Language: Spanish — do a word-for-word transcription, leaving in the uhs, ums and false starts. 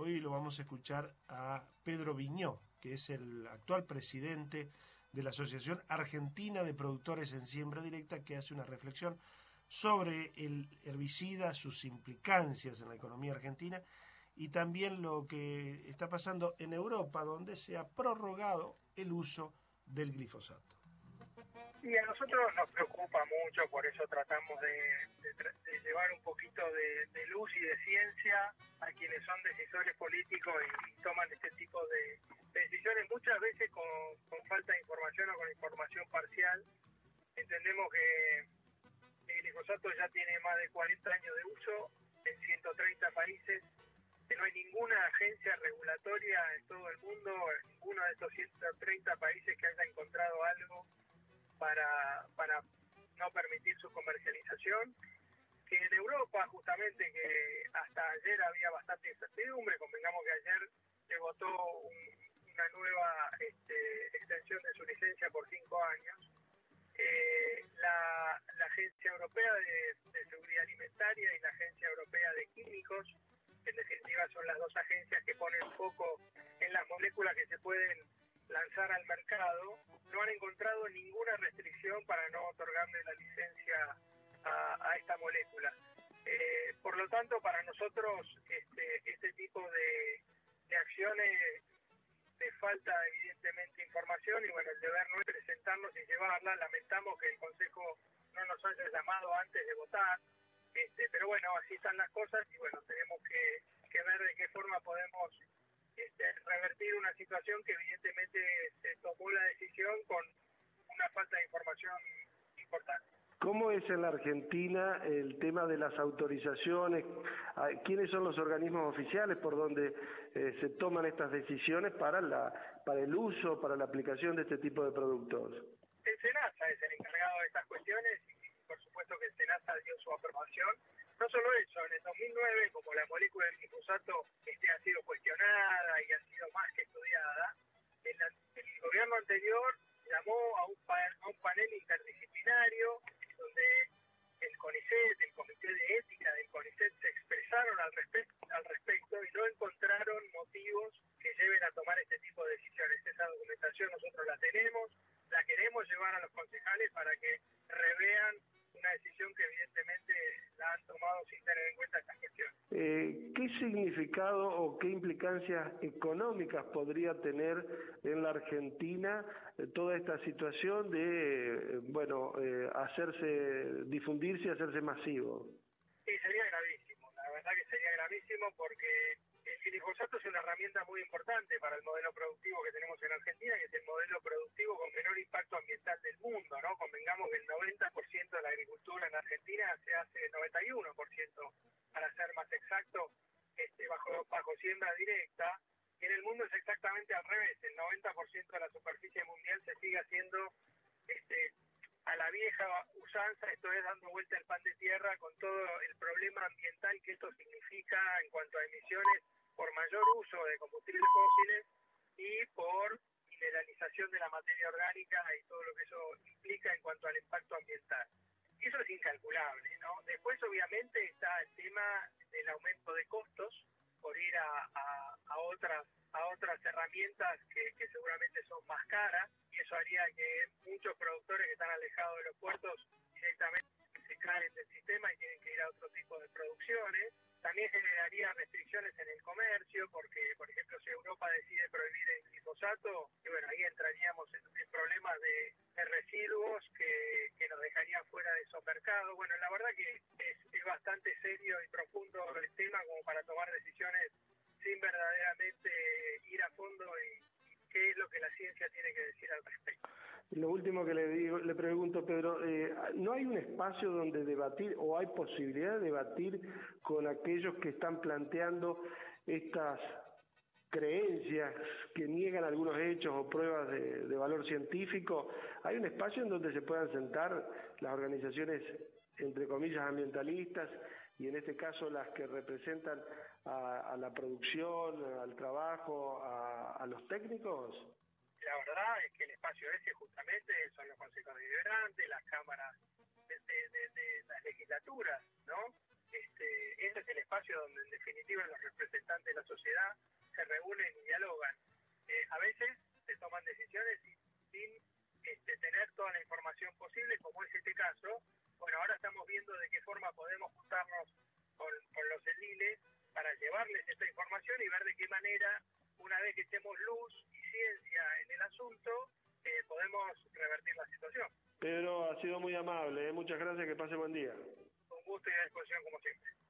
Hoy lo vamos a escuchar a Pedro Viñó, que es el actual presidente de la Asociación Argentina de Productores en Siembra Directa, que hace una reflexión sobre el herbicida, sus implicancias en la economía argentina y también lo que está pasando en Europa, donde se ha prorrogado el uso del glifosato. Y a nosotros nos preocupa mucho, por eso tratamos de, de, de llevar un poquito de, de luz y de ciencia a quienes son decisores políticos y, y toman este tipo de, de decisiones, muchas veces con, con falta de información o con información parcial. Entendemos que el glifosato ya tiene más de cuarenta años de uso en ciento treinta países, que no hay ninguna agencia regulatoria en todo el mundo, en ninguno de estos ciento treinta países que haya encontrado algo para para no permitir su comercialización, que en Europa justamente, que hasta ayer había bastante incertidumbre, convengamos que ayer se votó un, una nueva este, extensión de su licencia por cinco años, eh, la, la Agencia Europea de, de Seguridad Alimentaria y la Agencia Europea de Químicos, que en definitiva son las dos agencias que ponen foco en las moléculas que se pueden lanzar al mercado, no han encontrado ninguna restricción para no otorgarle la licencia a, a esta molécula. Eh, por lo tanto, para nosotros este, este tipo de, de acciones de falta evidentemente información y bueno, el deber no es presentarnos y llevarla. Lamentamos que el Consejo no nos haya llamado antes de votar, este, pero bueno, así están las cosas y bueno, tenemos que, que ver de qué forma podemos Este, revertir una situación que evidentemente se tomó la decisión con una falta de información importante. ¿Cómo es en la Argentina el tema de las autorizaciones? ¿Quiénes son los organismos oficiales por donde eh, se toman estas decisiones para la para el uso, para la aplicación de este tipo de productos? El SENASA es el encargado de estas cuestiones y por supuesto que el SENASA dio su aprobación. No solo eso, en el dos mil nueve, como la molécula del glifosato este, ha sido cuestionada y ha sido más que estudiada, el, el gobierno anterior llamó a un, pa, a un panel interdisciplinario donde el CONICET, el Comité de Ética del CONICET se expresaron al, respe al respecto y no encontraron motivos que lleven a tomar este tipo de decisiones. Esa documentación nosotros la tenemos, la queremos llevar a los concejales para que revean una decisión que evidentemente la han tomado sin tener en cuenta estas cuestiones. Eh, ¿Qué significado o qué implicancias económicas podría tener en la Argentina eh, toda esta situación de, eh, bueno, eh, hacerse, difundirse y hacerse masivo? Sí, sería gravísimo, la verdad que sería gravísimo porque el glifosato es una herramienta muy importante para el modelo productivo que tenemos en Argentina, que es el modelo productivo con menor impacto ambiental del mundo, ¿no? Convengamos que el noventa por ciento de la agricultura en Argentina se hace, noventa y uno por ciento para ser más exacto, este, bajo, bajo siembra directa, y en el mundo es exactamente al revés, el noventa por ciento de la superficie mundial se sigue haciendo este, a la vieja usanza, esto es dando vuelta al pan de tierra con todo el problema ambiental que esto significa en cuanto a emisiones por mayor uso de combustibles fósiles y por mineralización de la materia orgánica y todo lo que eso implica en cuanto al impacto ambiental. Y eso es incalculable, ¿no? Después, obviamente, está el tema del aumento de costos por ir a, a, a otras a otras herramientas que, que seguramente son más caras, y eso haría que muchos productores que están alejados de los puertos directamente se caen del sistema y tienen que ir a otro tipo de producciones. También generaría restricciones en el comercio, porque, por ejemplo, si Europa decide prohibir el glifosato, y bueno, ahí entraríamos en, en problemas de, de residuos que, que nos dejarían fuera de esos mercados. Bueno, la verdad que es, es bastante serio y profundo el tema como para tomar decisiones sin verdaderamente ir a fondo y, y qué es lo que la ciencia tiene que decir al respecto. Lo último que le digo, le pregunto, Pedro, eh, ¿no hay un espacio donde debatir o hay posibilidad de debatir con aquellos que están planteando estas creencias que niegan algunos hechos o pruebas de, de valor científico? ¿Hay un espacio en donde se puedan sentar las organizaciones, entre comillas, ambientalistas, y en este caso las que representan a, a la producción, al trabajo, a, a los técnicos? La verdad es que el espacio ese justamente son los consejos deliberantes, las cámaras de, de, de, de las legislaturas, ¿no? este, este es el espacio donde en definitiva los representantes de la sociedad se reúnen y dialogan. Eh, a veces se toman decisiones sin, sin este, tener toda la información posible, como es este caso. Bueno, ahora estamos viendo de qué forma podemos juntarnos con, con los ediles para llevarles esta información y ver de qué manera, una vez que echemos luz y ciencia en el asunto, eh, podemos revertir la situación. Pedro, ha sido muy amable, ¿eh? Muchas gracias, que pase buen día. Un gusto y a disposición como siempre.